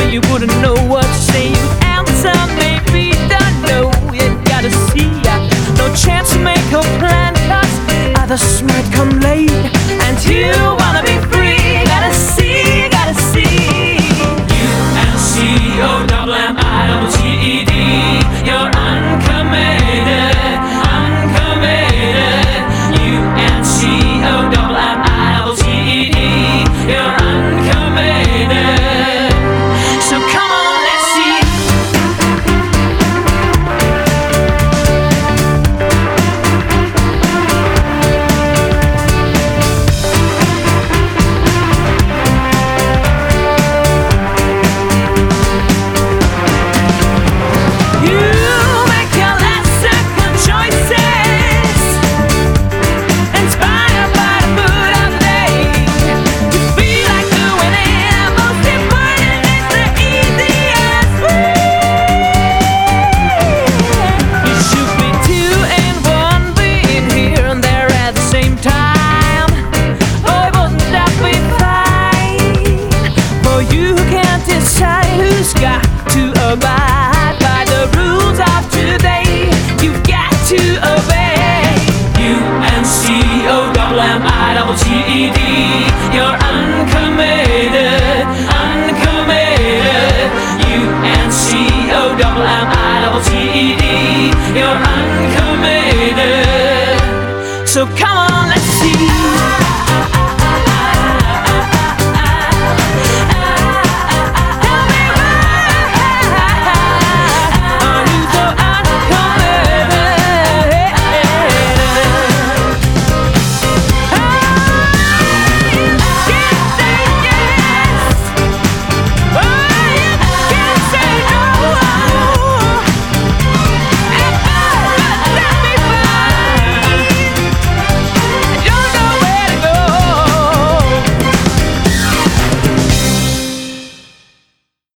You wouldn't know what to say. You answer, maybe don't know. You gotta see, no chance to make a plan, 'cause others might come late, and you wanna be free. Gotta see, gotta see. UNCOMMITED. You're uncommitted, uncommitted. UNCOMMITED. You're uncommitted. So come on, let's see. Who's got to abide by the rules of today? You've got to obey. UNCOMMITED. You're